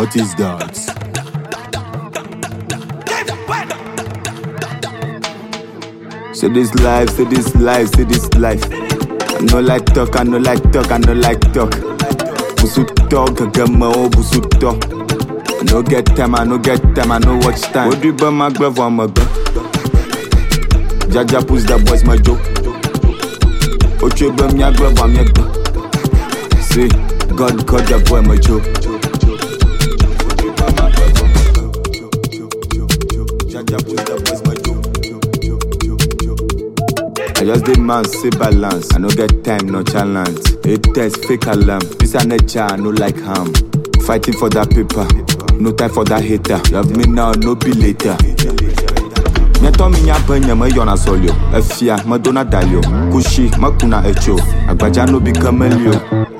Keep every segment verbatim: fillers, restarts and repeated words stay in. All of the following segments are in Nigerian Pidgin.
What is that? Say this life, say this life, say this life. I no like talk, I no like talk, I no like talk. Busu talk, I get my own busu talk. I no get time, I no get time, I no watch time. What do you buy my glove on my gun? Jaja push that boys my joke. Ocho buy my glove on my gun. See, God got that boy my joke. Jaja push that boys my joke. I just did man say balance. I no get time, no challenge. It test fake alarm. This a nature, I no like harm. Fighting for that paper, no time for that hater. You have me now, no be later. Me to me nya banya me yona solio. Efia, me dona dalio. Kushi, me kuna echo. Agbaja no be camelio.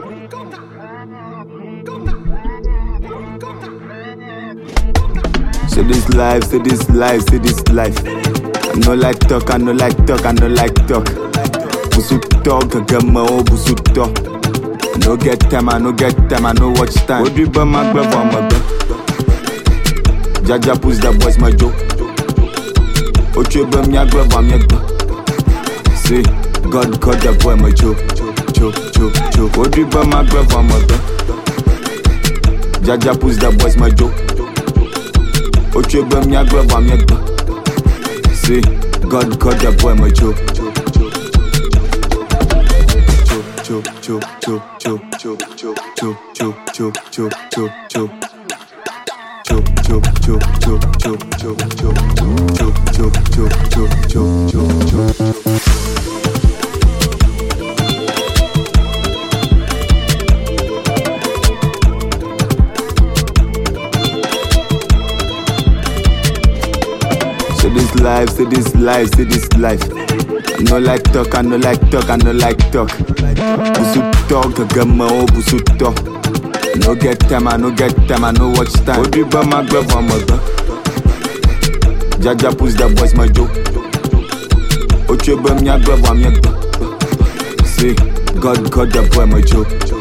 Say this life, say this life, say this life. I no like talk, I no like talk, I no like talk. Busu talk, I get my own busu talk. I no get time, I no get time, I no watch time. What do you buy my glove on my gun? Jaja push that boys my joke. Ocho buy my glove on my gun. See, God got that boy my joke. Choke, choke, choke. What do you buy my glove on my gun? Jaja push that boys my joke. Ocho buy my glove on my gun. See, God got that boy my joke. Choke, choke, choke, choke, choke, choke, choke, choke, choke, choke, choke, choke. Choke, choke, choke, choke, choke, choke, choke, choke, choke, choke, choke, choke, choke, choke. Say this life, say this life, say this life. I no like talk, I no like talk, I no like talk. Busu talk, I get my own busu talk. I no get time, I no get time, I no watch time. What do you buy my glove on my gun? Jaja push that boys my joke. Ocho buy my glove on my gun. See, God got that boy my joke.